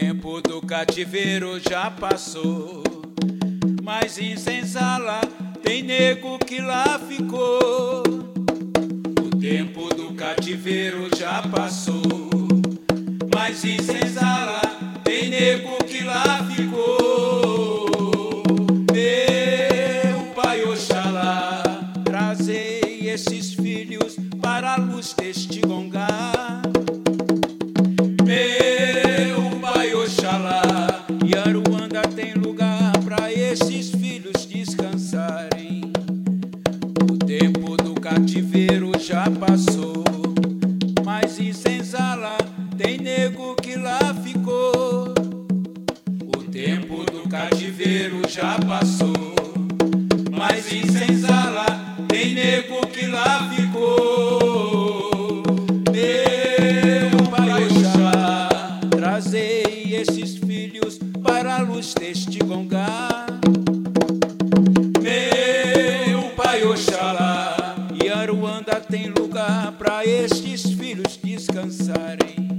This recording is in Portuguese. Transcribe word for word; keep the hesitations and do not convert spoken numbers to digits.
tempo do cativeiro já passou, mas em senzala tem nego que lá ficou. O tempo do cativeiro já passou, mas em senzala tem nego que lá ficou. Meu Pai Oxalá, trazei esses filhos para a luz deste gongá. Meu Pai Oxalá, e Aruanda tem lugar para esses filhos descansarem. O tempo do cativeiro já passou, mas em senzala tem nego que lá ficou. O tempo do cativeiro já passou, mas em senzala tem nego que lá ficou. Meu Pai Oxalá, trazei esses filhos para a luz deste gongá. Meu Pai Oxalá, e Aruanda tem lugar para estes filhos descansarem.